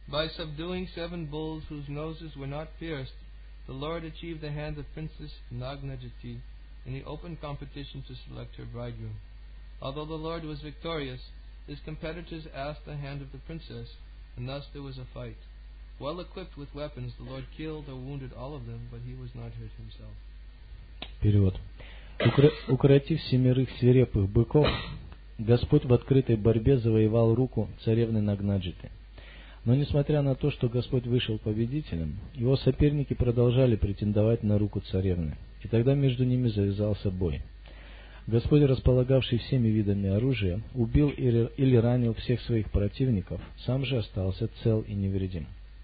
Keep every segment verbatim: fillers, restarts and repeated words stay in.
By subduing seven bulls whose noses were not pierced, the Lord achieved the hand of Princess Nagnajiti in the open competition to select her bridegroom. Although the Lord was victorious, his competitors asked the hand of the princess, and thus there was a fight. Well equipped with weapons, the Lord killed or wounded all of them, but he was not hurt himself. Перевод. Укро... Укротив семерых свирепых быков, Господь в открытой борьбе завоевал руку царевны Нагнаджиты. Но несмотря на то, что Господь вышел победителем, его соперники продолжали претендовать на руку царевны, и тогда между ними завязался бой. Господь, располагавший всеми видами оружия, убил или ранил всех своих противников, сам же остался цел и невредим.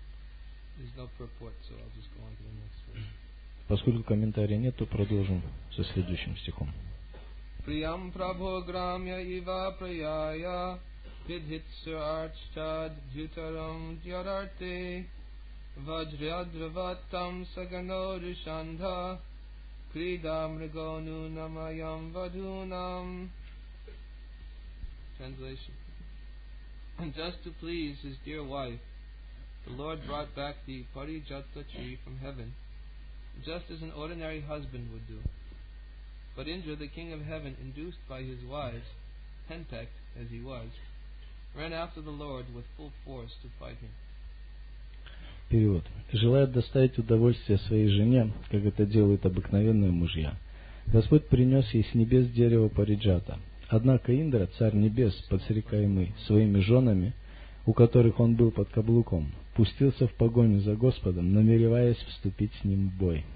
Поскольку комментария нет, то продолжим со следующим стихом. Priyam prabho gramya iva prayaya vidhitsur archad jutaram dhyararte vajradravatam sagano rishandha kridam rigonu namayam vadunam. Translation. And just to please his dear wife, the Lord brought back the Parijata tree from heaven, just as an ordinary husband would do. But Indra, the king of heaven, induced by his wives, henpecked as he was, ran after the Lord with full force to fight him. Перевод. Желая доставить удовольствие своей жене, как это делают обыкновенные мужья, Господь принес ей с небес дерево Париджата. Однако Индра, царь небес, подстрекаемый своими женами, у которых он был под каблуком, пустился в погоню за Господом, намереваясь вступить с ним в бой.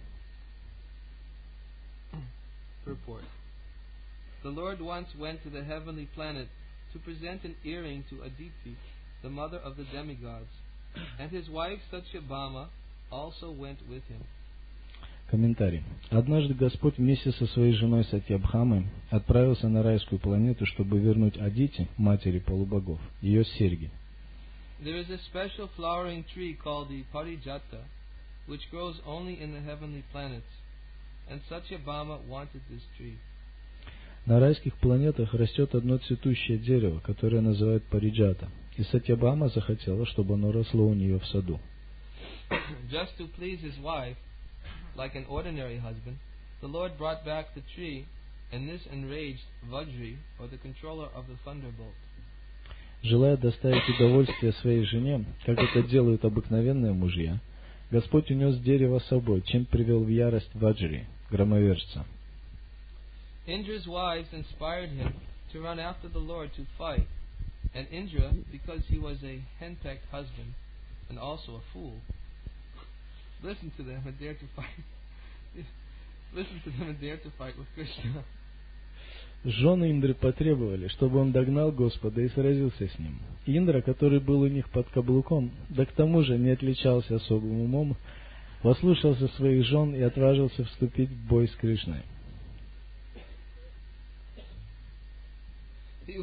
Purport. The Lord once went to the heavenly planet to present an earring to Aditi, the mother of the demigods, and his wife Satyabhama also went with him. Комментарий. Однажды Господь вместе со своей женой Сатьябхамой отправился на райскую планету, чтобы вернуть Адити, матери полубогов, ее серьги. There is a special flowering tree called the Parijata, which grows only in the heavenly planets, and Satyabhama wanted this tree. На райских планетах растет одно цветущее дерево, которое называют Париджата, и Сатьябхама захотела, чтобы оно росло у нее в саду. Just to please his wife, like an ordinary husband, the Lord brought back the tree, and this enraged Vajri, or the controller of the thunderbolt. Желая доставить удовольствие своей жене, как это делают обыкновенные мужья, Господь унес дерево с собой, чем привел в ярость Ваджри, громовержца. Indra's wives inspired him to run after the Lord to fight, and Indra, because he was a henpecked husband and also a fool, listened to them and dared to fight. listened to them and dared to fight with Krishna. Жены Индры потребовали, чтобы он догнал Господа и сразился с ним. Индра, который был у них под каблуком, да к тому же не отличался особым умом, послушался своих жен и отважился вступить в бой с Кришной. He,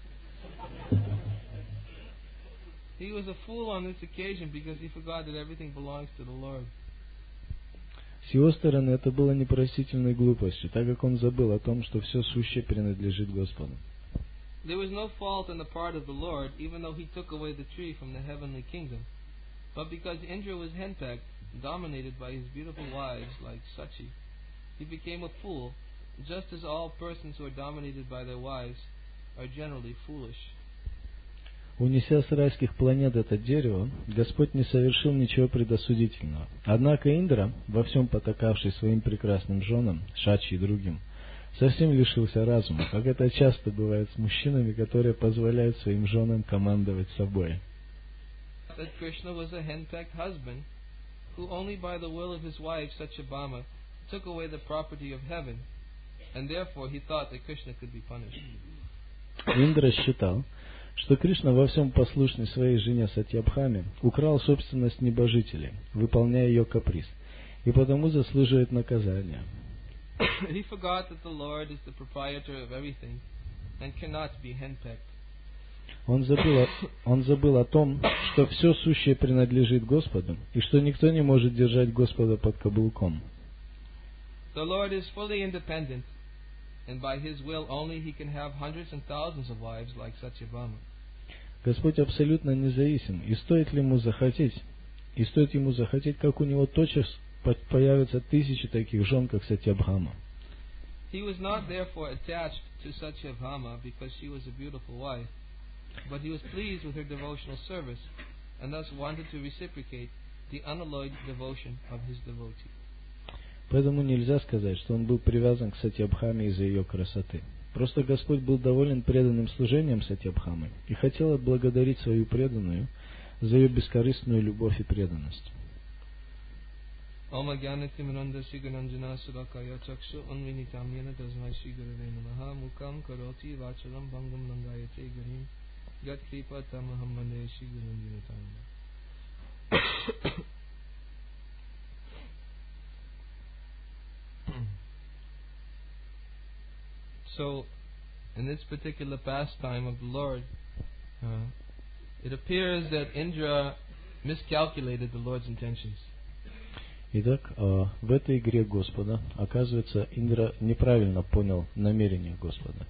he was a fool on this occasion because he forgot that everything belongs to the Lord. С его стороны это было непростительной глупостью, так как он забыл о том, что все сущее принадлежит Господу. There was no fault on the part of the Lord, even though he took away the tree from the heavenly kingdom. But because Indra was henpecked, dominated by his beautiful wives like Sachi, he became a fool, just as all persons who are dominated by their wives are generally foolish. Унеся с райских планет это дерево, Господь не совершил ничего предосудительного. Однако Индра, во всем потакавший своим прекрасным женам, Шачи и другим, совсем лишился разума, как это часто бывает с мужчинами, которые позволяют своим женам командовать собой. That Krishna was a henpecked husband, who only by the will of his wife Satyabhama took away the property of heaven, and therefore he thought that Krishna could be punished. Индра считал, что Кришна во всем послушный своей жене Сатьябхаме украл собственность небожителей, выполняя ее каприз, и потому заслуживает наказания. He forgot that the Lord is the proprietor of everything and cannot be henpecked. Он забыл, он забыл о том, что все сущее принадлежит Господу, и что никто не может держать Господа под каблуком. The Lord is fully independent, and by His will only He can have hundreds and thousands of wives like Satyabhama. Господь абсолютно независим. И стоит ли ему захотеть, и стоит ему захотеть, как у него тотчас появятся тысячи таких жен, как Сатьябхама. He was not therefore attached to Satyabhama because she was a beautiful wife, but he was pleased with her devotional service, and thus wanted to reciprocate the unalloyed devotion of his devotee. Поэтому нельзя сказать, что он был привязан к Сатьябхаме из-за ее красоты. Просто Господь был доволен преданным служением Сатьябхамы и хотел отблагодарить свою преданную за ее бескорыстную любовь и преданность. Om Agyanati Miranda Sigananjana Sudakaya Chakshu Unvinitam Yena Tasmai Shri Gurave Namaha Mukam Karoti Vachalam Bangam Langayate Garim Yat Kripa Tamaham Vande Shri Gurunjinatam. So, in this particular pastime of the Lord, uh, it appears that Indra miscalculated the Lord's intentions. Итак, в этой игре Господа, оказывается, Индра неправильно понял намерения Господа.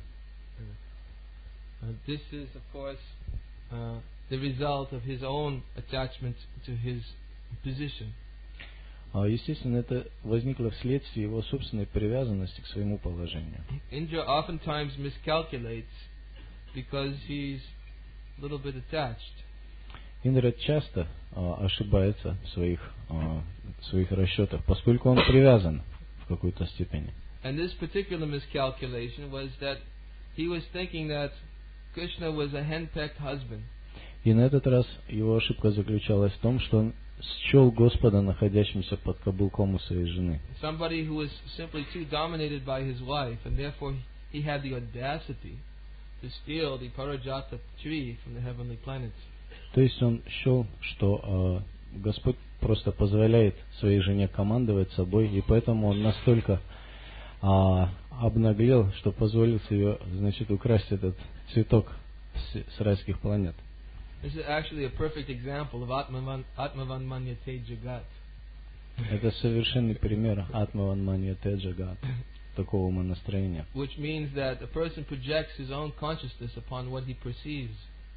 Uh, this is, of course, uh, the result of his own attachment to his position. Естественно, это возникло вследствие его собственной привязанности к своему положению. Indra oftentimes miscalculates because he's a little bit attached. Индра часто а, ошибается в своих, а, в своих расчетах, поскольку он привязан в какой-то степени. And this particular miscalculation was that he was thinking that Krishna was a henpecked husband. И на этот раз его ошибка заключалась в том, что он счел Господа находящимся под каблуком у своей жены. Somebody who was simply too dominated by his wife, and therefore he had the audacity to steal the Parajata tree from the heavenly planets. То есть он счел, что э, Господь просто позволяет своей жене командовать собой, и поэтому он настолько э, обнаглел, что позволил себе, значит, украсть этот цветок с, с райских планет. This is actually a perfect example of Atmavan, Atmavan Manyate Jagat. Это совершенный пример Атмаван Маньяте Джагат, такого умонастроения. Which means that a person projects his own consciousness upon what he perceives.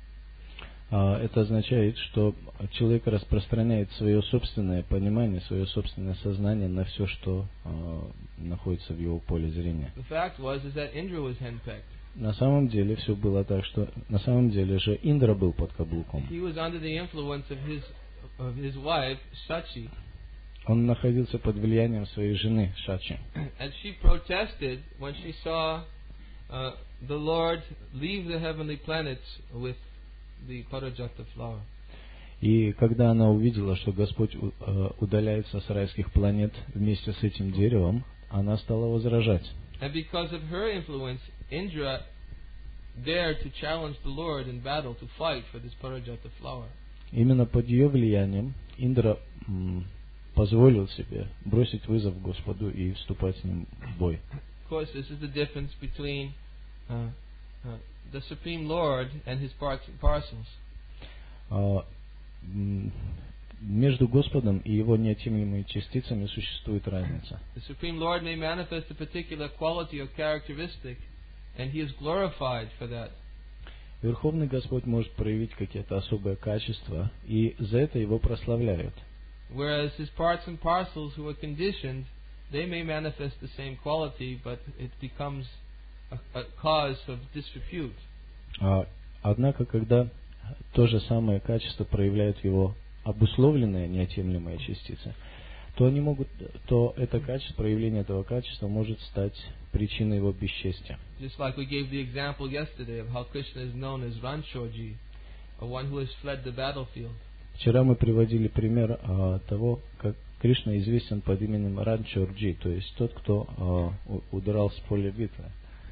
Это означает, что человек распространяет свое собственное понимание, свое собственное сознание на все, что э, находится в его поле зрения. The fact was is that Indra was henpecked. На самом деле все было так, что на самом деле же Индра был под каблуком. He was under the influence of his of his wife Shachi. Он находился под влиянием своей жены Шачи. And she protested when she saw uh, the Lord leave the heavenly planets with the Parajata flower. И когда она увидела, что Господь э, удаляется с райских планет вместе с этим деревом, она стала возражать. And because of her influence, Indra dared to challenge the Lord in battle to fight for this Parajata flower. Именно под ее влиянием Индра м, позволил себе бросить вызов Господу и вступать с ним в бой. Of course, this is the difference between uh, uh, the Supreme Lord and his parts and parcels. А, м, между Господом и его неотъемлемыми частицами существует разница. The Supreme Lord may manifest a particular quality or characteristic, and he is glorified for that. Верховный Господь может проявить какие-то особые качества, и за это его прославляют. Whereas his parts and parcels who are conditioned, they may manifest the same quality, but it becomes a, a cause of disrepute. А, однако, когда то же самое качество проявляют его обусловленные неотъемлемые частицы, то они могут, то это качество, проявление этого качества может стать причиной его бесчестия. Just like we gave the example yesterday of how Krishna is known as Ranchoji, or one who has fled the battlefield. Вчера мы приводили пример а, того, как Кришна известен под именем Ранчорджи, то есть тот, кто а, удрал с поля битвы.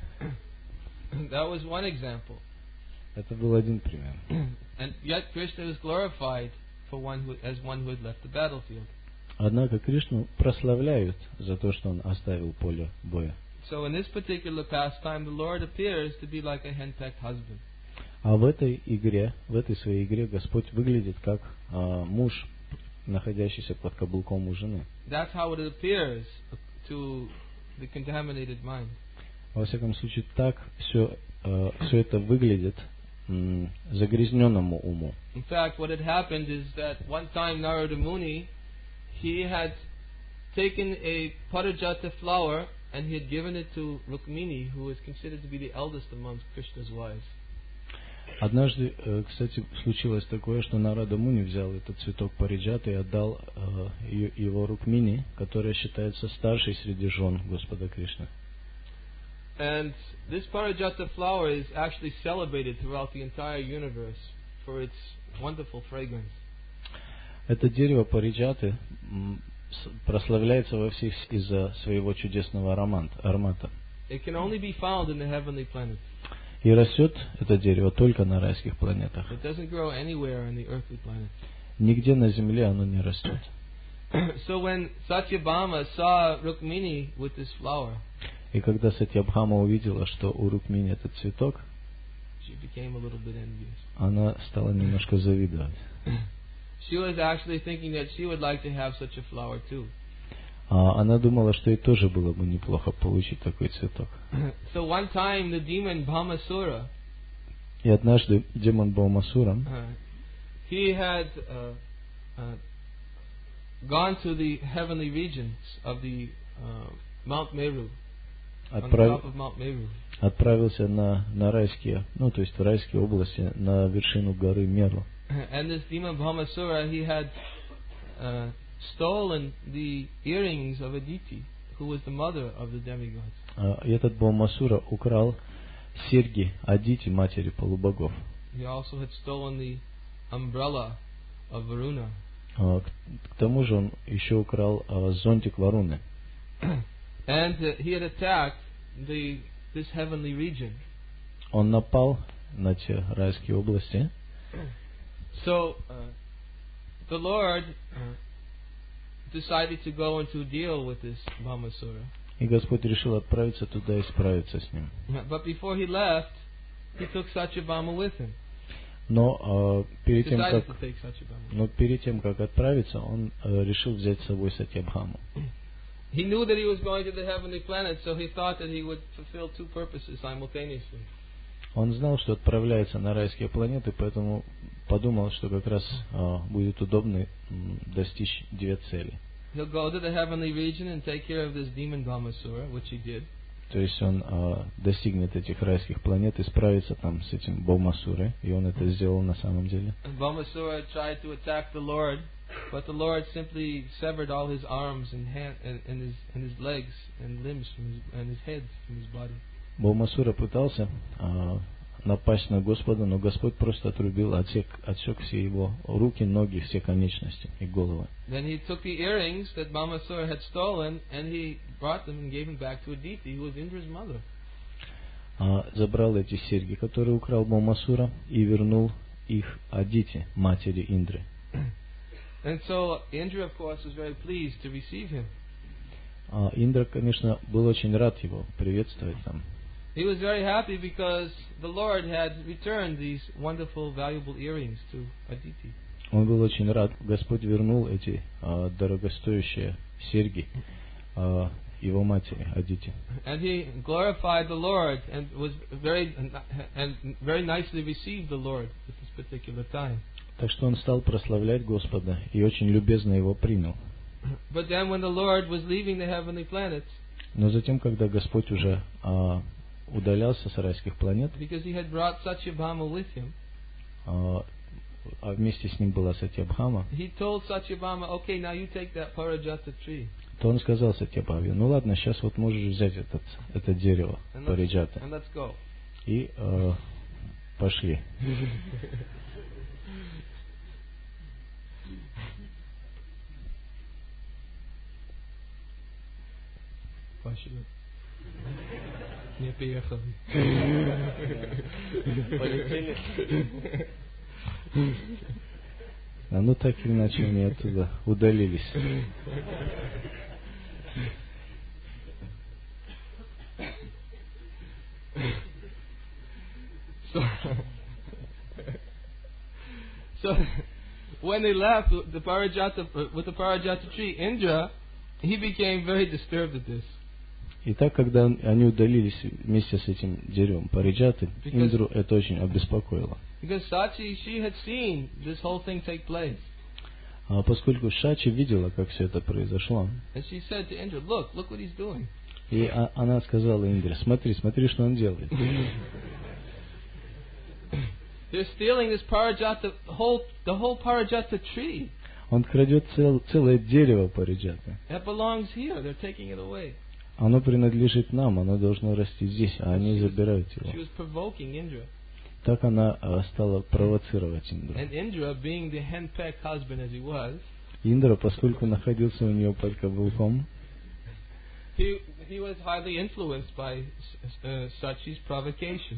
That was one example. Это был один пример. And yet Krishna was glorified for one who, as one who had left the battlefield. Однако Кришну прославляют за то, что он оставил поле боя. So in this particular pastime, the Lord appears to be like a henpecked husband. А в этой игре, в этой своей игре Господь выглядит как а, муж, находящийся под каблуком у жены. That's how it appears to the contaminated mind. Во всяком случае, так все, а, все это выглядит м, загрязненному уму. In fact, what had happened is that one time Narada Muni, he had taken a parijata flower and he had given it to Rukmini, who was considered to be the eldest amongst Krishna's wives. Однажды, э, кстати, случилось такое, что Нарада Муни взял этот цветок париджаты и отдал э, е- его Рукмини, которая считается старшей среди жен Господа Кришны. And this parijata flower is actually celebrated throughout the entire universe for its wonderful fragrance. Это дерево париджаты м, с- прославляется во всех с- из-за своего чудесного аромат- аромата. It can only be found in the heavenly planets. И растет это дерево только на райских планетах. It doesn't grow anywhere on the earthly planets. Нигде на Земле оно не растет. So when Satyabhama saw Rukmini with this flower, И когда Сатьябхама увидела, что у Рукмини этот цветок, she became a little bit envious. она стала немножко завидовать. She was actually thinking that she would like to have such a flower too. А она думала, что ей тоже было бы неплохо получить такой цветок. So one time the demon Bhamasura, И однажды демон Баумасура, uh, he had uh, uh, gone to the heavenly regions of the uh, Mount Meru, on the отправ- top of Mount Meru. отправился на, на райские, ну то есть в райские области, на вершину горы Меру. And this demon Bhamasura, he had uh, stolen the earrings of Aditi, who was the mother of the demigods. А, И этот Баумасура украл серьги Адити, матери полубогов. He also had stolen the umbrella of Varuna. А, К, к тому же он еще украл а, зонтик Варуны. And uh, he had attacked the this heavenly region. Он напал на те райские области. So uh, the Lord uh, decided to go and to deal with this Bhamasura. И Господь решил отправиться туда и справиться с ним. But before he left, he took Satyabhama with him. Но а, перед тем, Decided как to take Satyabhama. Но перед тем, как отправиться, он э, решил взять с собой Сатьябхаму. He knew that he was going to the heavenly planet, so he thought that he would fulfill two purposes simultaneously. Он знал, что отправляется на райские планеты, поэтому подумал, что как раз э, будет удобно м, достичь две цели. He'll go to the heavenly region and take care of this demon Bhamasura, which he did. То есть он э, достигнет этих райских планет и справится там с этим Баумасурой, и он это сделал на самом деле. And Bhamasura tried to attack the Lord, but the Lord simply severed all his arms and hand and, and his and his legs and limbs from his and his head from his body. Баумасура пытался э, напасть на Господа, но Господь просто отрубил, отсек, отсек все его руки, ноги, все конечности и головы. Then he took the earrings that Bhamasura had stolen and he brought them and gave them back to Aditi, who was Indra's mother. А, забрал эти серьги, которые украл Баумасура, и вернул их Адити, матери Индры. And so Indra, of course, was very pleased to receive him. А, Индра, конечно, был очень рад его приветствовать там. He was very happy because the Lord had returned these wonderful, valuable earrings to Aditi. Он был очень рад. Господь вернул эти а, дорогостоящие серьги а, его матери Адити. And he glorified the Lord and was very and very nicely received the Lord at this particular time. Так что он стал прославлять Господа и очень любезно его принял. But then when the Lord was leaving the heavenly planets, Но затем, когда Господь уже а, удалялся с райских планет, because he had brought Satyabhama with him, а, а вместе с ним была Сатьябхама, he told Satyabhama, okay, now you take that Parijata tree то он сказал Сатьябхаме: ну ладно, сейчас вот можешь взять этот, это дерево and let's, Париджата. and let's go. И э, пошли. Пошли. Не приехали. Полетели. А ну так или иначе они оттуда удалились. So, so when they left the Parijata with the Parijata tree, Indra, he became very disturbed at this. И так, когда они удалились вместе с этим деревом Париджаты, Индру это очень обеспокоило. Because Sachi, she had seen this whole thing take place. А поскольку Шачи видела, как все это произошло, And she said to Indra, look, look what he's doing. и а, она сказала Индре, смотри, смотри, что он делает. They're stealing this Parijata, the whole, the whole Parijata tree. Он крадет цел, целое дерево Париджаты. That belongs here. They're taking it away. Оно принадлежит нам, оно должно расти здесь, а они забирают его. She was provoking Indra. Так она а, стала провоцировать Индру. And Indra, being the henpecked husband as he was, Индра, поскольку находился у нее под каблуком, he, he was highly influenced by uh, Sachi's provocation.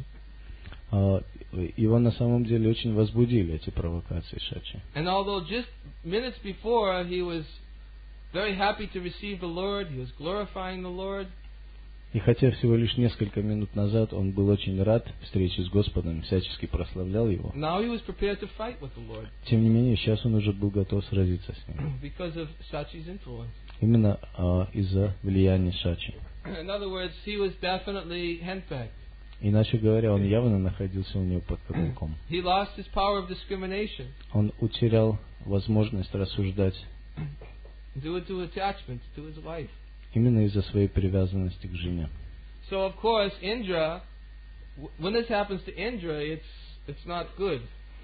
а, его на самом деле очень возбудили эти провокации Шачи. And although just minutes before he was very happy to receive the Lord, he was glorifying the Lord. И хотя всего лишь несколько минут назад он был очень рад встрече с Господом, всячески прославлял Его, Now he was prepared to fight with the Lord тем не менее, сейчас он уже был готов сразиться с Ним. because of Sachi's influence. Именно а, из-за влияния Шачи. In other words, he was definitely henpecked. Иначе говоря, он явно находился у него под каблуком. He lost his power of discrimination Он утерял возможность рассуждать due to attachment to his wife. именно из-за своей привязанности к жене. So of course, Indra, when this happens to Indra, it's it's not good.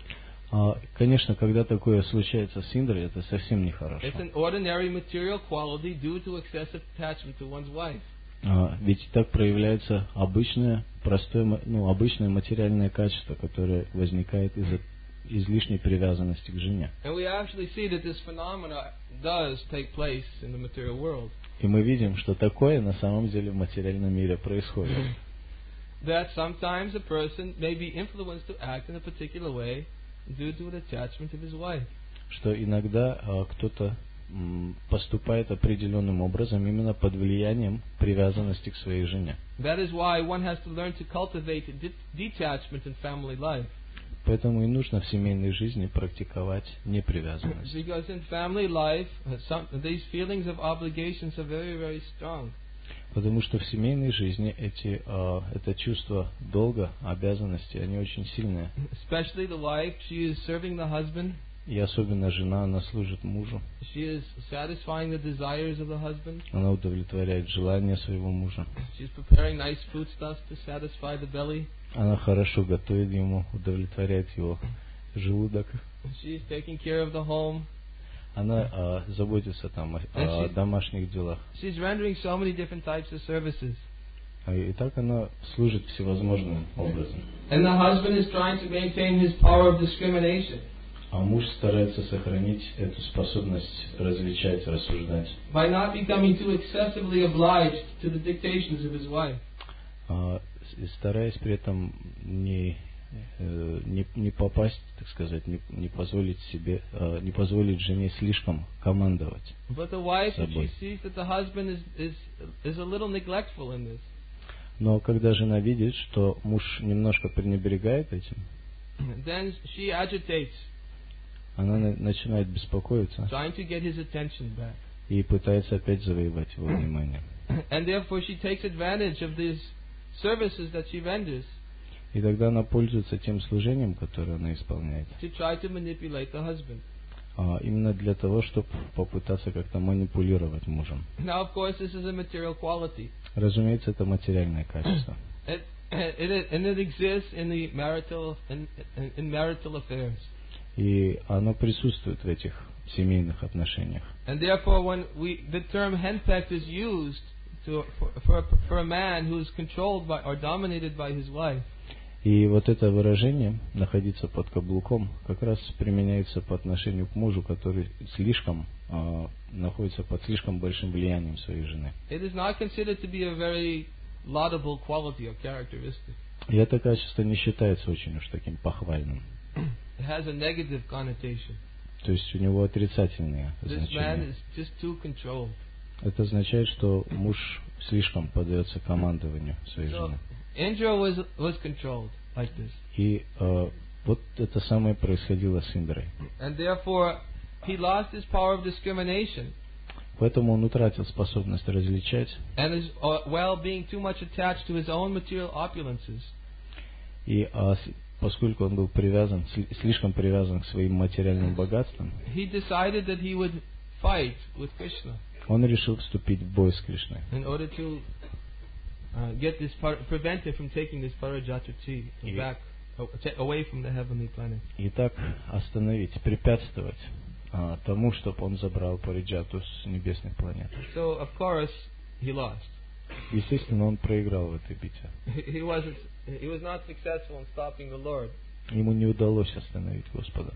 А, конечно, когда такое случается с Индрой, это совсем нехорошо. It's an ordinary material quality due to excessive attachment to one's wife. А, ведь так проявляется обычное, простое, ну, обычное материальное качество, которое возникает из-за излишней привязанности к жене. And we actually see that this phenomena does take place in the material world. И мы видим, что такое на самом деле в материальном мире происходит. That sometimes a person may be influenced to act in a particular way due to an attachment of his wife. Что иногда а, кто-то м, поступает определенным образом именно под влиянием привязанности к своей жене. That is why one has to learn to cultivate de- detachment in family life. Поэтому и нужно в семейной жизни практиковать непривязанность. Because in family life, uh, some, these feelings of obligations are very, very strong. Потому что в семейной жизни эти, а, это чувство долга, обязанности, они очень сильные. Especially the wife, she is serving the husband. И особенно жена, она служит мужу. She is satisfying the desires of the husband. Она удовлетворяет желания своего мужа. She's preparing nice foodstuffs to satisfy the belly. Она хорошо готовит ему, удовлетворяет его желудок. She's taking care of the home. Она а, заботится там о, о she's- домашних делах. She's rendering so many different types of services. А И так она служит всевозможным образом. And the husband is trying to maintain his power of discrimination А муж старается сохранить эту способность различать, рассуждать, by not becoming too excessively obliged to the dictations of his wife. а, и стараясь при этом не, э, не, не попасть, так сказать, не, не позволить себе, а, не позволить жене слишком командовать. But the wife, if she Собой. sees that the husband is, is, is a little neglectful in this, Но когда жена видит, что муж немножко пренебрегает этим, then she agitates, она на- начинает беспокоиться trying to get his attention back. и пытается опять завоевать его внимание. And therefore she takes advantage of these services that she renders И тогда она пользуется тем служением, которое она исполняет, to try to manipulate the husband. а, именно для того, чтобы попытаться как-то манипулировать мужем. Now, of course, this is a material quality. Разумеется, это материальное качество. It, it, and it exists in the marital in, in, in marital affairs. И оно присутствует в этих семейных отношениях. And therefore, when we the term henpecked is used to for, for for a man who is controlled by or dominated by his wife, И вот это выражение «находиться под каблуком» как раз применяется по отношению к мужу, который слишком а, находится под слишком большим влиянием своей жены. it is not considered to be a very laudable quality or characteristic. И это качество не считается очень уж таким похвальным. It has a negative connotation. То есть у него отрицательные This man значения. is just too controlled. Это означает, что муж слишком поддается командованию своей So жены. Indra was was controlled like this, И э, вот это самое происходило с Индрой. and therefore he lost his power of discrimination. Поэтому он утратил способность различать. And as well being too much attached to his own material opulences. И а, с, поскольку он был привязан, слишком привязан к своим материальным богатствам, he decided that he would fight with Krishna. Он решил вступить в бой с Кришной. In order to uh, get this par- prevent it from taking this Parajatra tree back away from the heavenly planet. И так остановить, препятствовать а, тому, чтобы он забрал Париджату с небесных планет. So of course he lost. Естественно, он проиграл в этой битве. He wasn't. He was not successful in stopping the Lord. Ему не удалось остановить Господа.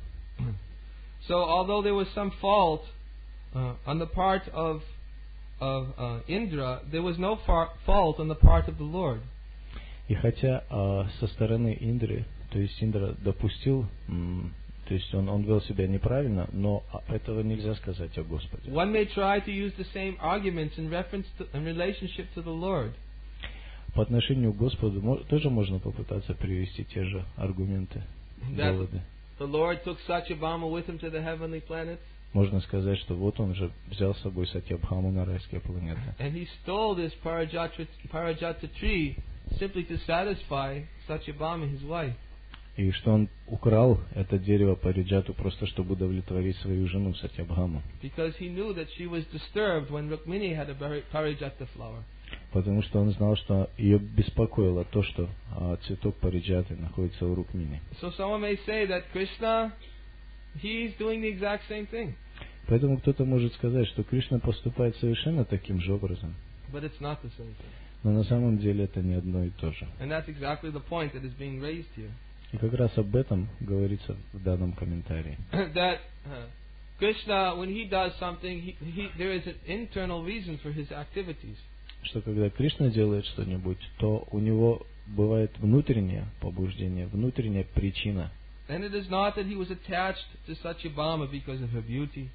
So although there was some fault uh, on the part of of uh, Indra, there was no far- fault on the part of the Lord. И хотя а, со стороны Индры, то есть Индра допустил, м, то есть он, он вел себя неправильно, но этого нельзя сказать о Господе. One may try to use the same arguments in reference to, in relationship to the Lord. По отношению к Господу мо- тоже можно попытаться привести те же аргументы, доводы. The Lord took Satyabhama with him to the heavenly planets. Можно сказать, что вот он же взял с собой Сатьябхаму на райские планеты. And he stole this Parajatra, Parajatra tree simply to satisfy Satyabhama, his wife. И что он украл это дерево Париджату просто чтобы удовлетворить свою жену Сатьябхаму. Because he knew that she was disturbed when Rukmini had a Parijata flower. Потому что он знал, что ее беспокоило то, что а, цветок Париджаты находится у Рукмини. So someone may say that Krishna, he's doing the exact same thing. Поэтому кто-то может сказать, что Кришна поступает совершенно таким же образом. But it's not the same thing. Но на самом деле это не одно и то же. And that's exactly the point that is being raised here. И как раз об этом говорится в данном комментарии. That uh, Krishna, when he does something, he, he, there is an internal reason for his activities. Что когда Кришна делает что-нибудь, то у него бывает внутреннее побуждение, внутренняя причина. And it is not that he was attached to Satyabhama because of her beauty.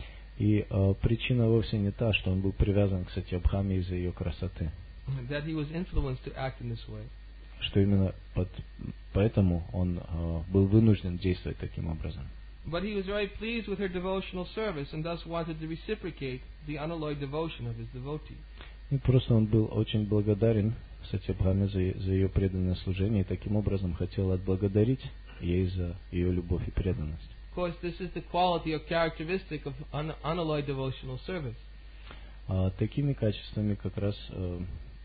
И э, причина вовсе не та, что он был привязан к Сатьябхаме из-за ее красоты. That he was influenced to act in this way. Что именно под, поэтому он э, был вынужден действовать таким образом. But he was very pleased with her devotional service and thus wanted to reciprocate the unalloyed devotion of his devotee. И просто он был очень благодарен Сатьябхаме за, за ее преданное служение и таким образом хотел отблагодарить ей за ее любовь и преданность. Of course, this is the quality or characteristic of un- unalloyed devotional service. А, такими качествами как раз э,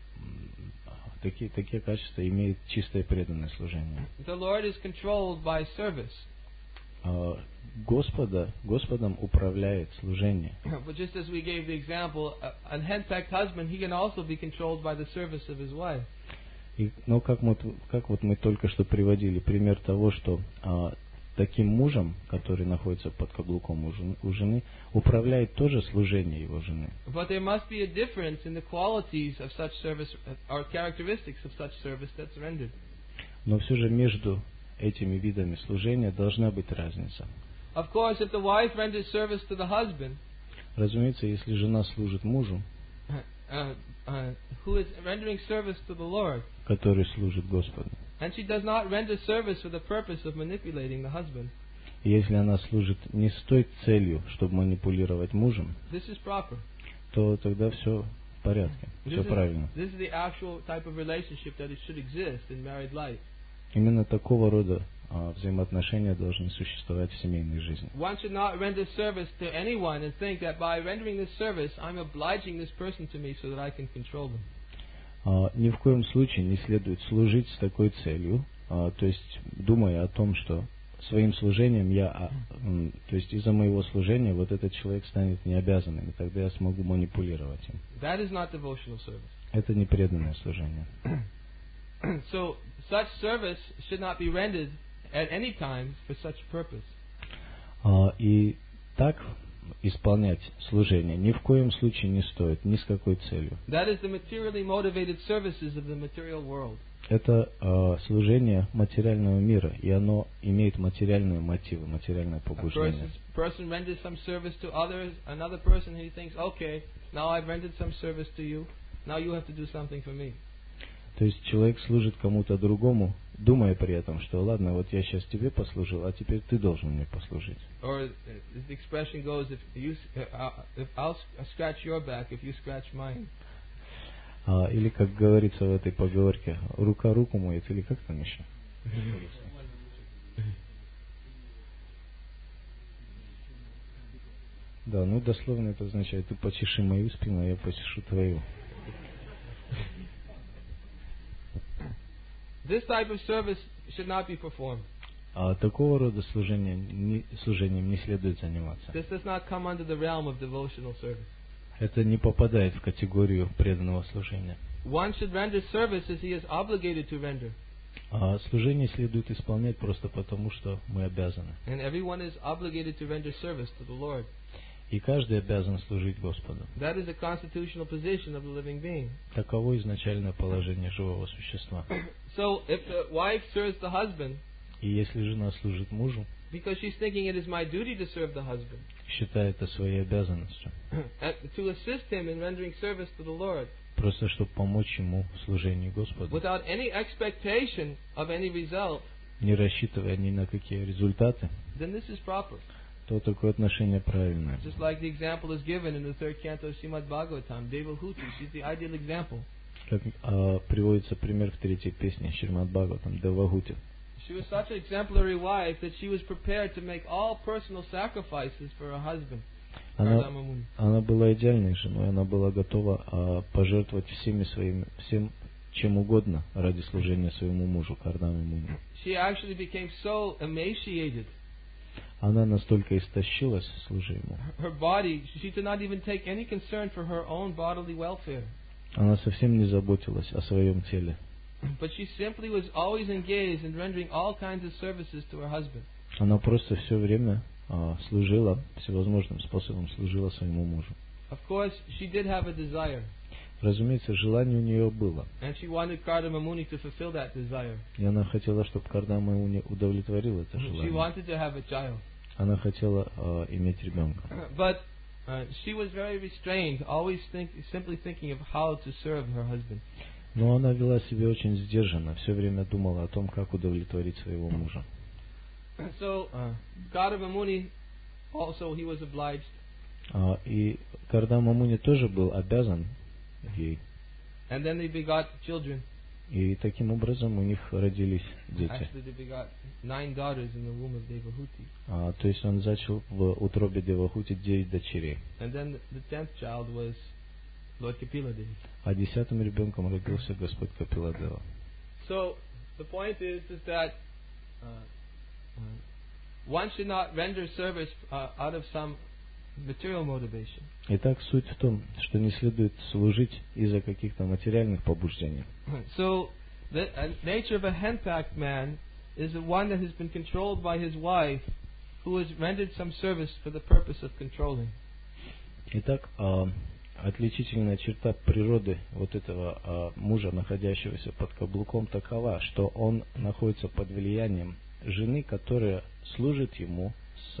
такие, такие качества имеет чистое преданное служение. The Lord is controlled by service. А, Господа, Господом управляет служение. But just as we gave the example, a- an henpecked husband, he can also be controlled by the service of his wife. И, но как, мы, как вот мы только что приводили пример того, что а, таким мужем, который находится под каблуком у жены, у жены, управляет тоже служение его жены. But there must be a difference in the qualities of such service or characteristics of such service that's rendered. Но все же между этими видами служения должна быть разница. Of course, if the wife renders service to the husband, Разумеется, если жена служит мужу, uh, uh, who is rendering service to the Lord, который служит Господу, and she does not render service for the purpose of manipulating the husband, и если она служит не с той целью, чтобы манипулировать мужем, this is proper. то тогда все в порядке, This все is, правильно. this is the actual type of relationship that it should exist in married life. Именно такого рода а, взаимоотношения должны существовать в семейной жизни. One should not render service to anyone and think that by rendering this service, I'm obliging this person to me so that I can control them. А, ни в коем случае не следует служить с такой целью, а, то есть думая о том, что своим служением я, а, м, то есть из-за моего служения вот этот человек станет необязанным, и тогда я смогу манипулировать им. That is not devotional service. Это не преданное служение. So, such service should not be rendered at any time for such purpose. А, и так исполнять служение ни в коем случае не стоит, ни с какой целью. That is the materially motivated services of the material world. Это а, служение материального мира, и оно имеет материальные мотивы, материальное A побуждение. person, person renders some service to others, another person he thinks, okay, now I've rendered some service to you, now you have to do something for me. То есть человек служит кому-то другому, думая при этом, что ладно, вот я сейчас тебе послужил, а теперь ты должен мне послужить. Or as the expression goes, if you, uh, if I'll scratch your back, if you scratch mine. А, или как говорится в этой поговорке, рука руку моет, или как там еще? Да, ну дословно это означает, ты почеши мою спину, а я почешу твою. This type of service should not be performed. А такого рода служением не, служением не следует заниматься. This does not come under the realm of devotional service. Это не попадает в категорию преданного служения. One should render service as he is obligated to render. А служение следует исполнять просто потому, что мы обязаны. And everyone is obligated to render service to the Lord. И каждый обязан служить Господу. That is the constitutional position of the living being. Таково изначальное положение живого существа. So if the wife serves the husband, И если жена служит мужу, because she's thinking it is my duty to serve the husband, считает это своей обязанностью, to assist him in rendering service to the Lord, просто чтобы помочь ему в служении Господу, without any expectation of any result, не рассчитывая ни на какие результаты, then this is proper. то такое отношение правильное. Just like the example is given in the third canto of Srimad Bhagavatam, Devahuti, she's the ideal example. Как а, приводится пример в третьей песне Шримад Бхагаватам, Девахути. She was such an exemplary wife that she was prepared to make all personal sacrifices for her husband. Она, Kardama Muni. она была идеальной женой, она была готова а, пожертвовать всеми своими, всем чем угодно ради служения своему мужу, Кардаме Муни. She actually became so emaciated. Она настолько истощилась, служа ему. Her body, she did not even take any concern for her own bodily welfare. Она совсем не заботилась о своем теле. But she simply was always engaged in rendering all kinds of services to her husband. Она просто все время а, служила, всевозможным способом служила своему мужу. Of course, she did have a desire. Разумеется, желание у нее было. And she wanted Kardama Muni to fulfill that desire. И она хотела, чтобы Кардама Муни удовлетворил это She желание. wanted to have a child. Она хотела а, иметь ребенка. But uh, she was very restrained, always think, simply thinking of how to serve her husband. Но она вела себя очень сдержанно, все время думала о том, как удовлетворить своего мужа. So, uh, Kardama Muni, also he was obliged. А, и Кардама Муни тоже был обязан ей. And then they begot children. И таким образом у них родились дети. Actually, they begot nine daughters in the womb of Devahuti. А, то есть он зачал в утробе Девахути девять дочерей. And then the tenth child was Lord Kapila Devi. А десятым ребенком родился Господь Капиладева. So, the point is, is that uh, uh, one should not render service uh, out of some material motivation. Итак, суть в том, что не следует служить из-за каких-то материальных побуждений. So, the uh, nature of a henpacked man is the one that has been controlled by his wife, who has rendered some service for the purpose of controlling. Итак, а, отличительная черта природы вот этого а, мужа, находящегося под каблуком, такова, что он находится под влиянием жены, которая служит ему с,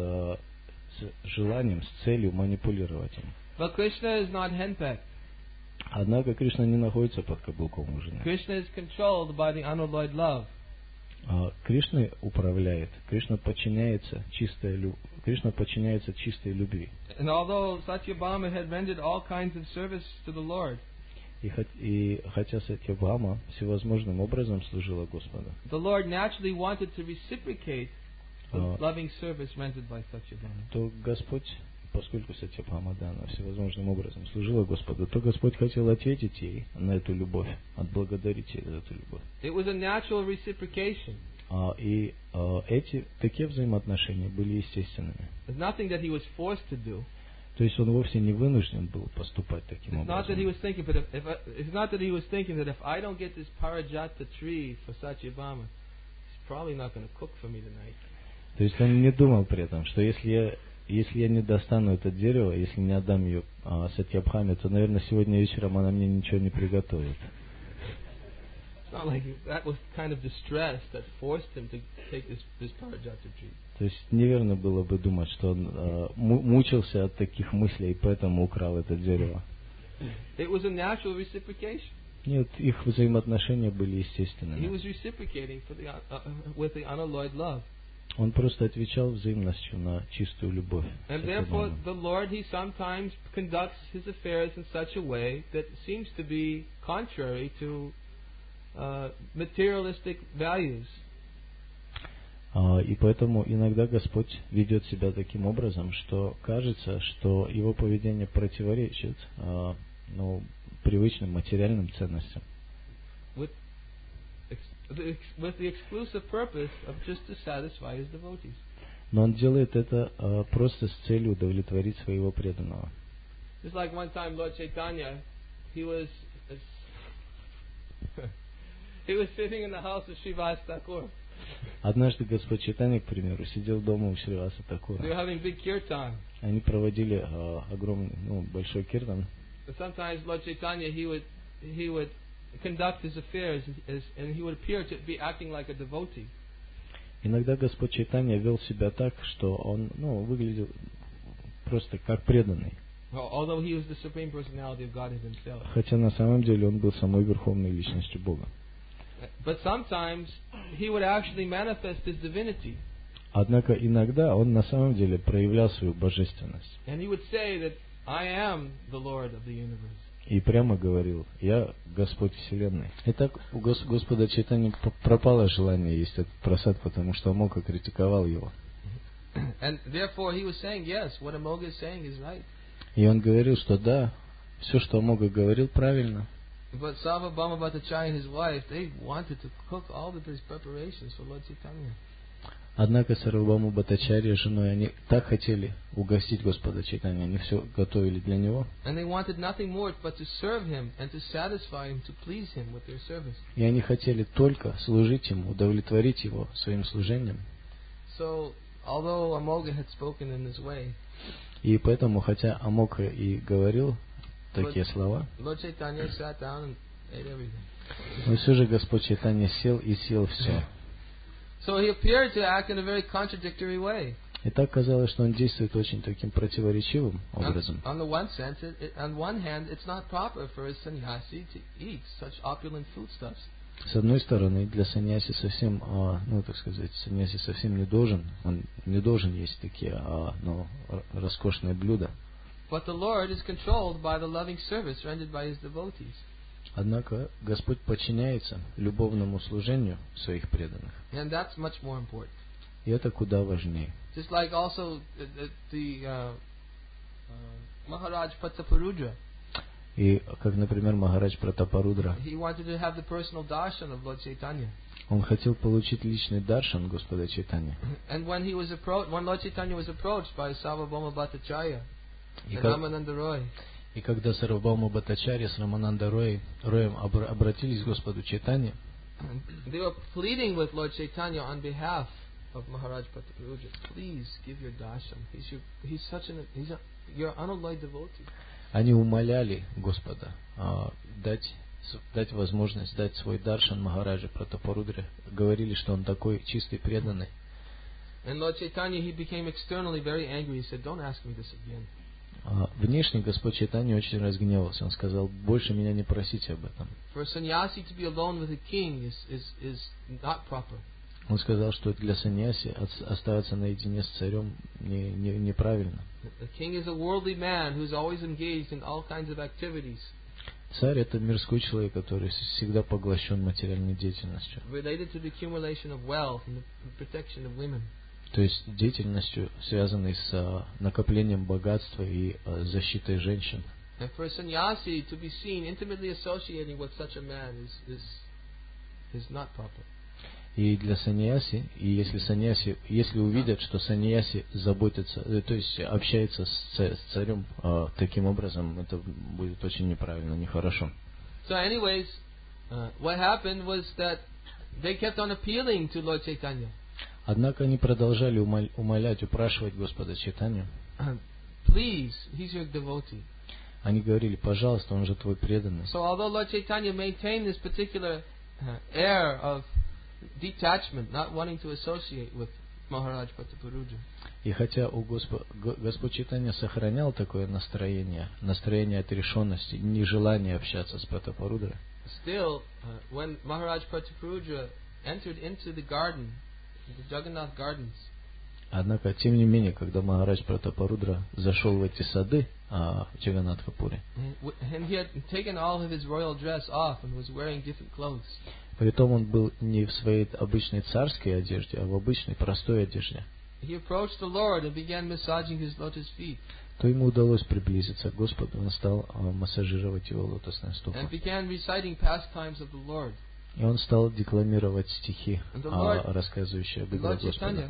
с желанием, с целью манипулировать им. But Krishna is not henpecked. Однако Кришна не находится под каблуком у жены. Krishna is controlled by the unalloyed love. А, Кришной управляет, Кришна подчиняется чистой лю... Кришна подчиняется чистой любви. And although Satyabhama had rendered all kinds of service to the Lord, И, хот... и хотя Сатьябхама всевозможным образом служила Господу, the Lord naturally wanted to reciprocate the Uh, loving service rendered by Satyabhama. то Господь, поскольку Сатьябхама, да, она всевозможным образом служила Господу, то Господь хотел ответить ей на эту любовь, отблагодарить ей за эту любовь. It was a natural reciprocation. А, и а, эти, такие взаимоотношения были естественными. It's nothing that he was forced to do. То есть он вовсе не вынужден был поступать таким It's not that he образом. was thinking, but if, if I, it's not that he was thinking that if I don't get this Parijata tree for Satyabhama, he's probably not going to cook for me tonight. То есть он не думал при этом, что если я, если я не достану это дерево, если не отдам ее а, Сатьябхаме, то, наверное, сегодня вечером она мне ничего не приготовит. It's not like that was kind of distress that forced him to take this, this Parijata tree. То есть неверно было бы думать, что он а, му- мучился от таких мыслей и поэтому украл это дерево. It was a natural reciprocation. Нет, их взаимоотношения были He естественными. was reciprocating for the, uh, with the unalloyed love. Он просто отвечал взаимностью на чистую любовь. And therefore, the Lord, He sometimes conducts His affairs in such a way that seems to be contrary to uh, materialistic values. Uh, и поэтому иногда Господь ведет себя таким образом, что кажется, что Его поведение противоречит uh, ну, привычным материальным ценностям. With, with the exclusive purpose of just to satisfy His devotees. Но Он делает это uh, просто с целью удовлетворить своего преданного. Just like one time Lord Chaitanya, he was he was sitting in the house of Srivas Thakur. Однажды Господь Чайтанья, к примеру, сидел дома у Шриваса They Такура. were having big kirtan. Они проводили uh, огромный, ну, большой киртан. And sometimes Lord Chaitanya, he would he would conduct his affairs as, and he would appear to be acting like a devotee. Иногда Господь Чайтанья вел себя так, что он, ну, выглядел просто как преданный. Although he was the supreme personality of Godhead himself. Хотя на самом деле он был самой верховной личностью Бога. But sometimes he would actually manifest his divinity. Однако иногда он на самом деле проявлял свою божественность. And he would say that I am the Lord of the universe. И прямо говорил: «Я Господь Вселенной». Итак, у Гос- Господа Чайтаньи пропало желание есть этот просад, потому что Амока критиковал его. And therefore he was saying, yes, what Amoga is saying is right. И он говорил, что да, все, что Амока говорил, правильно. But Sarvabhauma Bhattacharya and his wife, they wanted to cook all of these preparations for Lord Chaitanya. Однако Сарвабхаума Бхаттачарья с женой, они так хотели угостить Господа Чайтанья, они все готовили для него. And they wanted nothing more but to serve him and to satisfy him, to please him with their service. И они хотели только служить ему, удовлетворить его своим служением. So, although Amoga had spoken in this way, И поэтому, хотя Амока и говорил такие Lord, слова, Lord Chaitanya sat down and ate everything. но все же Господь Чайтанья сел и съел все. So he appeared to act in a very contradictory way. И так казалось, что он действует очень таким противоречивым On, образом. on the one sense, it, it, on one hand, it's not proper for a sannyasi to eat such opulent foodstuffs. С одной стороны, для саньяси совсем, а, ну так сказать, саньяси совсем не должен, он не должен есть такие, а, ну, р- роскошные блюда. But the Lord is controlled by the loving service rendered by His devotees. Однако Господь подчиняется любовному служению своих преданных. And that's much more important. И это куда важнее. Just like also the, the, the uh, uh, Maharaj Pataparudra, И как, например, Махарадж Пратапарудра, he wanted to have the personal darshan of Lord Chaitanya. он хотел получить личный даршан Господа Чайтаньи. And when he was approached, when Lord Chaitanya was approached by Sarvabhauma Bhattacharya И, and как- Ramananda Roy, и когда Сарвабхаума Бхаттачарья с Рамананда Роем, Роем обра- обратились к Господу Чайтанье, they were pleading with Lord Chaitanya on behalf of Maharaj Pataparudra, please give your darshan. He's your, he's such an he's a, you're an unalloyed devotee. они умоляли Господа а, дать, с- дать возможность дать свой даршан Махараджа Пратапарудре. Говорили, что он такой чистый, преданный. And Lord Chaitanya, he became externally very angry. He said, don't ask me this again. А внешне Господь Чайтанья очень разгневался. Он сказал: больше меня не просите об этом. For a sannyasi to be alone with a king is, is, is not proper. Он сказал, что для саньяси от- оставаться наедине с царем не, не- неправильно. The king is a worldly man who's always engaged in all kinds of activities Царь — это мирской человек, который всегда поглощен материальной деятельностью. related to the accumulation of wealth and the protection of women. То есть деятельностью, связанной с а, накоплением богатства и а, защитой женщин. And for a sannyasi to be seen intimately associating with such a man is, is, is not proper. И для саньяси, и если саньяси, если увидят, что саньяси заботится, э, то есть общается с, ца- с царем а, таким образом, это будет очень неправильно, нехорошо. So anyways, uh, what happened was that they kept on appealing to Lord Chaitanya. Однако они продолжали умоль- умолять, упрашивать Господа Чайтанью. Please, he's your devotee. Они говорили: пожалуйста, он же твой преданный. So although Lord Chaitanya maintained this particular uh, air of detachment, not wanting to associate with Maharaj Pataparudra, И хотя у Госпо- Го- Господь Чайтанья сохранял такое настроение, настроение отрешенности, нежелание общаться с Пратапарудрой, still, uh, when Maharaj Prataparudra entered into the garden, the Jagannath Gardens, Однако, тем не менее, когда Махарадж Пратапарудра зашел в эти сады а, в Джаганнатхапуре, and he had taken all of his royal dress off and was wearing different clothes. Притом он был не в своей обычной царской одежде, а в обычной простой одежде. He approached the Lord and began massaging his lotus feet. То ему удалось приблизиться к Господу, он стал а, массажировать его лотосные стопы. And began reciting pastimes of the Lord. И он стал декламировать стихи, Lord, а, рассказывающие об игре Господа.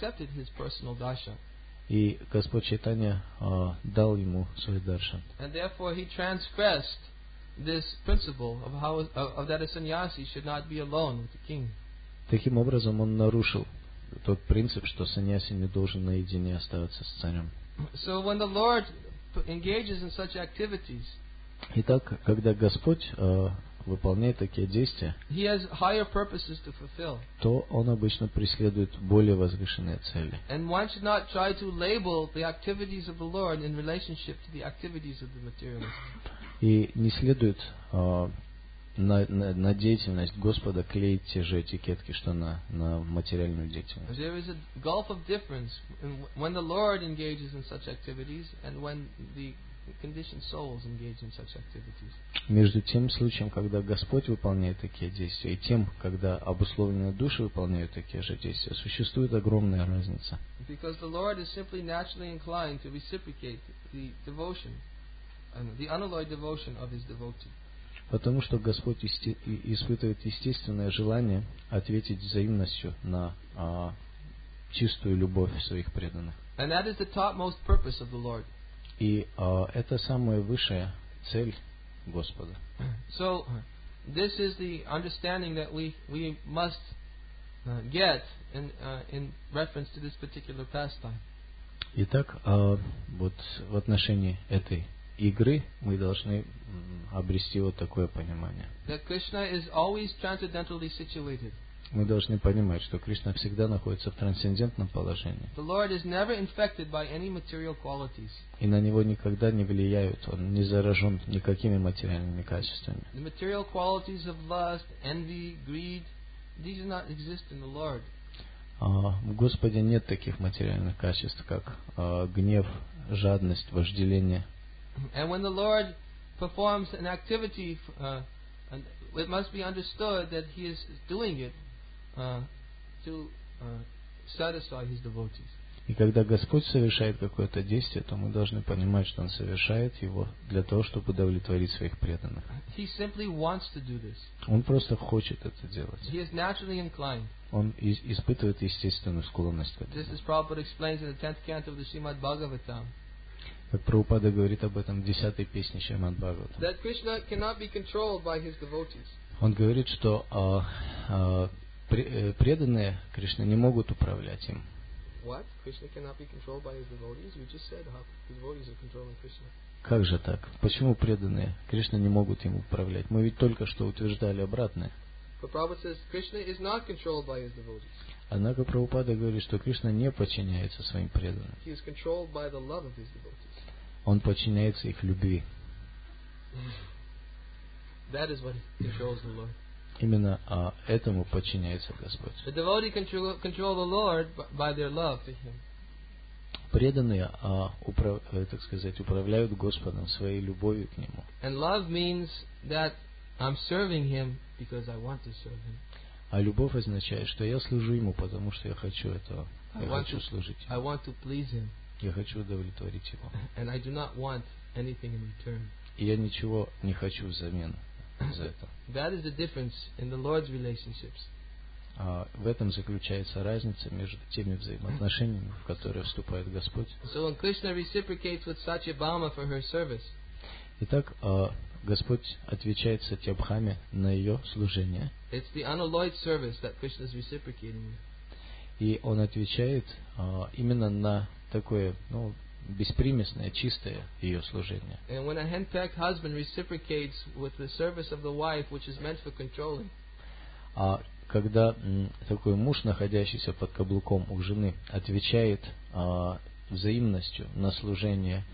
И Господь Чайтанья а, дал ему свой даршан. And therefore he transgressed this principle of how of that a sannyasi should not be alone with the king. Таким образом, он нарушил тот принцип, что саньяси не должен наедине оставаться с царем. So when the Lord engages in such activities, итак, когда Господь а, выполняет такие действия, he has higher purposes to fulfill. то он обычно преследует более возвышенные цели. And one should not try to label the activities of the Lord in relationship to the activities of the materialist. И не следует а, на, на, на деятельность Господа клеить те же этикетки, что на, на материальную деятельность. There is a gulf of difference when the Lord engages in such activities and when the conditioned souls engage in such activities. Между тем случаем, когда Господь выполняет такие действия, и тем, когда обусловленные души выполняют такие же действия, существует огромная разница. Because the Lord is simply naturally inclined to reciprocate the devotion, the unalloyed devotion of His devotee. Потому что Господь исти- испытывает естественное желание ответить взаимностью на а, чистую любовь своих преданных. And that is the topmost purpose of the Lord. И а, это самая высшая цель Господа. So, this is the understanding that we we must uh, get in uh, in reference to this particular pastime. Итак, а, вот в отношении этой игры мы должны обрести вот такое понимание. That Krishna is always transcendentally situated. Мы должны понимать, что Кришна всегда находится в трансцендентном положении. The Lord is never infected by any material qualities. И на него никогда не влияют, он не заражен никакими материальными качествами. The material qualities of lust, envy, greed, these do not exist in the Lord. А, в Господе нет таких материальных качеств, как а, гнев, жадность, вожделение. And when the Lord performs an activity, uh, it must be understood that He is doing it uh, to uh, satisfy His devotees. И когда Господь совершает какое-то действие, то мы должны понимать, что Он совершает его для того, чтобы удовлетворить своих преданных. He simply wants to do this. Он просто хочет это делать. He is naturally inclined. Он и- испытывает естественную склонность к This этому. is Prabhupada explains in the tenth canto of the Srimad Bhagavatam. Как Прабхупада говорит об этом в десятой песне Шримад Бхагаватам. That Krishna cannot be controlled by His devotees. Он говорит, что а, а, пре- э, преданные Кришны не могут управлять им. What? Krishna cannot be controlled by His devotees? We just said how His devotees are controlling Krishna. Как же так? Почему преданные Кришны не могут им управлять? Мы ведь только что утверждали обратное. But Prabhupada says Krishna is not controlled by His devotees. Однако Прабхупада говорит, что Кришна не подчиняется своим преданным. He is controlled by the love of His devotees. Он подчиняется их любви. That is what controls the Lord. Именно а, этому подчиняется Господь. The devotee control, control the Lord by their love to Him. Преданные, а, управ, э, так сказать, управляют Господом своей любовью к Нему. And love means that I'm serving Him because I want to serve Him. А любовь означает, что я служу Ему, потому что я хочу этого. I Я want хочу to, служить I Ему. want to please Him. Я хочу удовлетворить Его. And I do not want anything in return. И я ничего не хочу взамен за это. That is the difference in the Lord's relationships. А в этом заключается разница между теми взаимоотношениями, в которые вступает Господь. So when Krishna reciprocates with Satyabhama for her service, Итак, а, Господь отвечает Сатьябхаме на ее служение, it's the unalloyed service that Krishna is reciprocating with. и Он отвечает а, именно на такое, ну, беспримесное, чистое ее служение. And when a henpecked husband reciprocates with the service of the wife, which is meant for controlling, А когда м, такой муж, находящийся под каблуком у жены, отвечает а, взаимностью на служение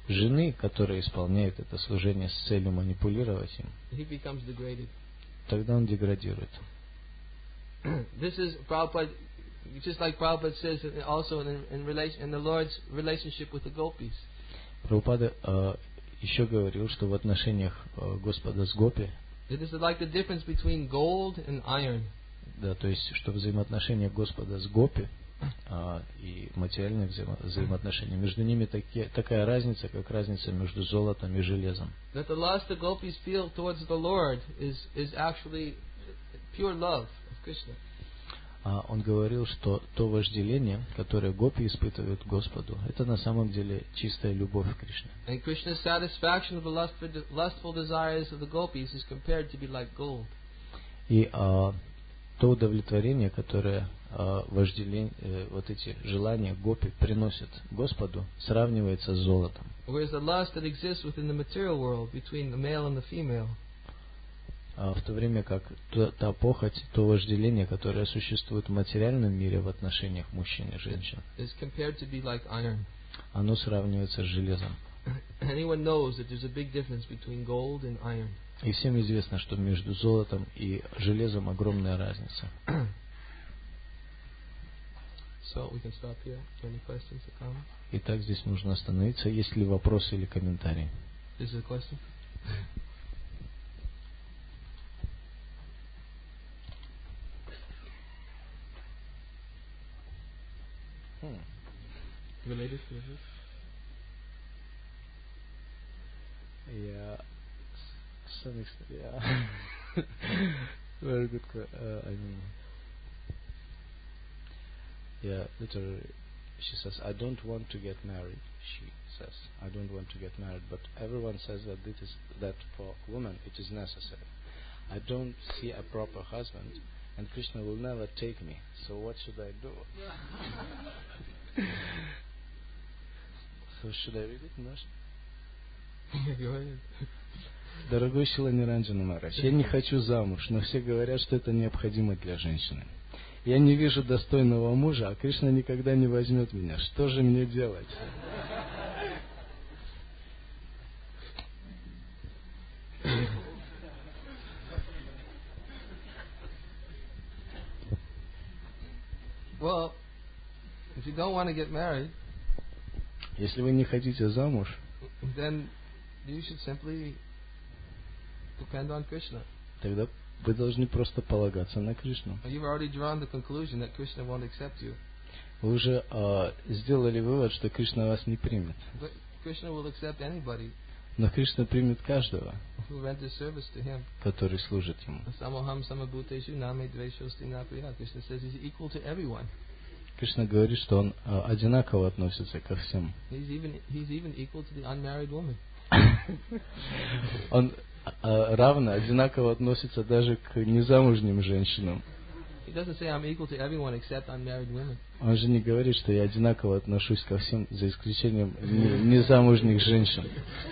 жены, которая исполняет это служение с целью манипулировать им, he becomes degraded. тогда он деградирует. This is Prabhupada, just like Prabhupada says also in, in relation in the Lord's relationship with the gopis. Прабхупада э, еще говорил, что в отношениях э, Господа с гопи, It is like the difference between gold and iron. да, то есть, что взаимоотношения Господа с гопи э, и материальные взаимо- взаимоотношения, между ними таки, такая разница, как разница между золотом и железом. That the lust the gopis feel towards the Lord is is actually pure love of Krishna. А он говорил, что то вожделение, которое гопи испытывают к Господу, это на самом деле чистая любовь к Кришне. And Krishna's satisfaction of the lustful, lustful desires of the gopis is compared to be like gold. И а, то удовлетворение, которое а, вожделение, э, вот эти желания гопи приносят Господу, сравнивается с золотом. Whereas the lust that exists within the material world between the male and the female А в то время как та, та похоть, то вожделение, которое существует в материальном мире в отношениях мужчин и женщин, is compared to be like iron. оно сравнивается с железом. Anyone knows that there's a big difference between gold and iron. И всем известно, что между золотом и железом огромная разница. So we can stop here. Any questions or comments? Итак, здесь нужно остановиться. Есть ли вопросы или комментарии? Is there a question? Hmm. Related to this? Yeah, s- some extent, yeah. Very good. que- Uh, I mean, yeah. Literally, she says, "I don't want to get married." She says, "I don't want to get married," but everyone says that it is that for women it is necessary. I don't see a proper husband, and Krishna will never take me. So what should I do? So should I read it in Russian? Go ahead. Дорогой Шила Ниранджана Махарадж, я не хочу замуж, но все говорят, что это необходимо для женщины. Я не вижу достойного мужа, а Кришна никогда не возьмет меня. Что же мне делать? Well, if you don't want to get married, Если вы не хотите замуж, then you should simply depend on Krishna. тогда вы должны просто полагаться на Кришну. You've already drawn the conclusion that Krishna won't accept you. Вы уже а, сделали вывод, что Кришна вас не примет. But Krishna will accept anybody Но Кришна примет каждого, who renders service to him. который служит ему. Samoham samabhuteshu name dveshosti napriya. Krishna says he's equal to everyone. Кришна говорит, что он а, одинаково относится ко всем. He's even he's even equal to the unmarried woman. Он а, равно, одинаково относится даже к незамужним женщинам. He doesn't say I'm equal to everyone except unmarried women. Он же не говорит, что я одинаково отношусь ко всем, за исключением не- незамужних женщин.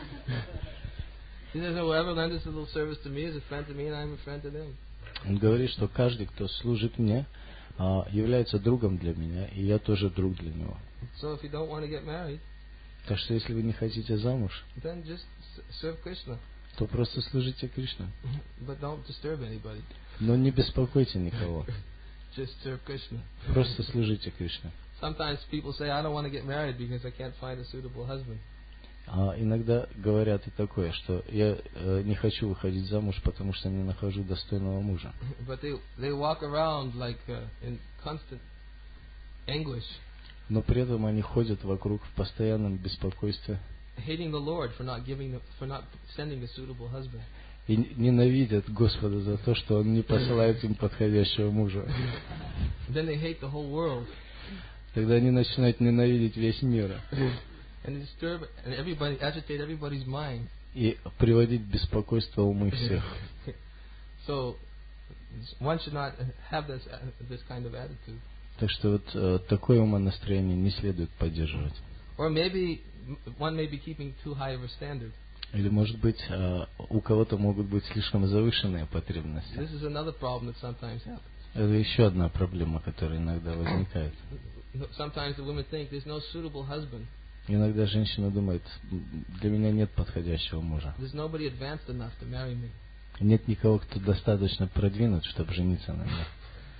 He says whoever renders a little service to me is a friend to me and I'm a friend to them. Он говорит, что каждый, кто служит мне, а, является другом для меня, и я тоже друг для него. So if you don't want to get married, Так что если вы не хотите замуж, then just s- serve Krishna. то просто служите Кришне. But don't disturb anybody. Но не беспокойте никого. Just serve Krishna. Просто служите Кришне. Sometimes people say, I don't want to get married because I can't find a suitable husband. А иногда говорят и такое, что я э, не хочу выходить замуж, потому что не нахожу достойного мужа. But they they walk around like uh, in constant anguish, Но при этом они ходят вокруг в постоянном беспокойстве hating the Lord for not giving the, for not sending a suitable husband. и ненавидят Господа за то, что Он не посылает им подходящего мужа. Then they hate the whole world Тогда они начинают ненавидеть весь мир and disturb and everybody agitate everybody's mind. и приводить в беспокойство умы всех. So one should not have this this kind of attitude. Так что вот э, такое умонастроение не следует поддерживать. Or maybe one may be keeping too high of a standard. Или, может быть, э, у кого-то могут быть слишком завышенные потребности. This is another problem that sometimes happens. Это еще одна проблема, которая иногда возникает. Sometimes the women think there's no suitable husband. Иногда женщина думает, для меня нет подходящего мужа. There's nobody advanced enough to marry me. Нет никого, кто достаточно продвинут, чтобы жениться на мне.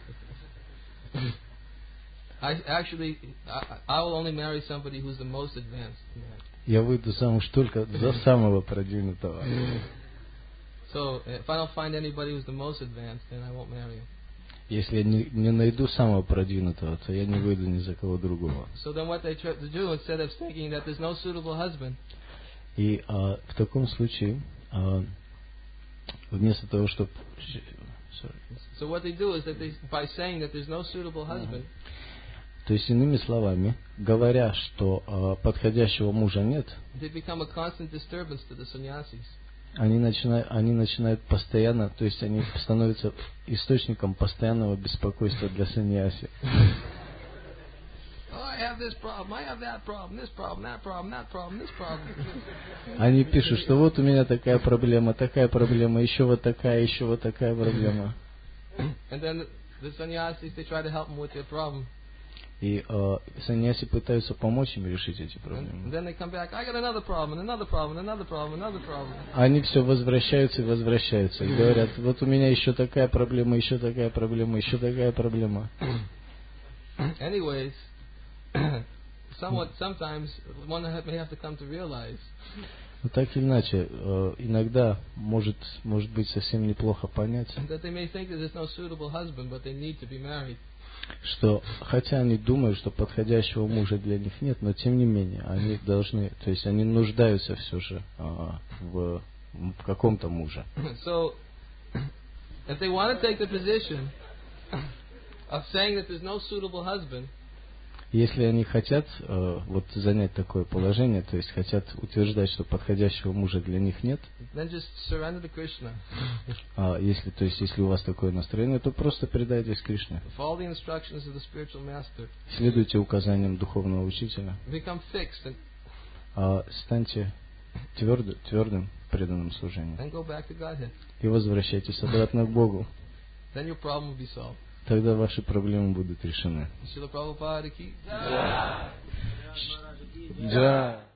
I actually, I, I will only marry somebody who's the most advanced. Я выйду замуж только за самого продвинутого. So if I don't find anybody who's the most advanced, then I won't marry him. Если я не, не найду самого продвинутого, то я не выйду ни за кого другого. So then what they try to do, instead of thinking that there's no suitable husband, И а, в таком случае, а, вместо того, чтобы... so what they do is that they, by saying that there's no suitable husband, То есть, иными словами, говоря, что а, подходящего мужа нет, they become a constant disturbance to the sannyasis. они начинают, они начинают постоянно, то есть они становятся источником постоянного беспокойства для саньяси. Oh, I have this problem, I have that problem, this problem, that problem, that problem, this problem. Они пишут, что вот у меня такая проблема, такая проблема, еще вот такая, еще вот такая проблема. And then the sannyasis, they try to help them with their problem. И э, саньяси пытаются помочь им решить эти And проблемы. then they come back, I got another problem, and another problem, and another problem, another problem. Они все возвращаются и возвращаются. И говорят, вот у меня еще такая проблема, еще такая проблема, еще такая проблема. Anyways, somewhat, sometimes one may have to come to realize Но так или иначе, э, иногда может, может быть совсем неплохо понять, that they may think that there's no suitable husband, but they need to be married. что хотя они думают, что подходящего мужа для них нет, но тем не менее они должны, то есть они нуждаются все же а, в, в каком-то муже. So, if they want to take the position of saying that there's no suitable husband, Если они хотят э, вот занять такое положение, то есть хотят утверждать, что подходящего мужа для них нет, then just surrender to Krishna. а если, то есть если у вас такое настроение, то просто предайтесь Кришне. Follow the instructions of the spiritual master. Следуйте указаниям духовного учителя. Become fixed and, А станьте твердо, твердым преданным служению. and go back to Godhead. И возвращайтесь обратно к Богу. Then your problem will be solved. Тогда ваши проблемы будут решены. Srila Prabhupada ki. Джай.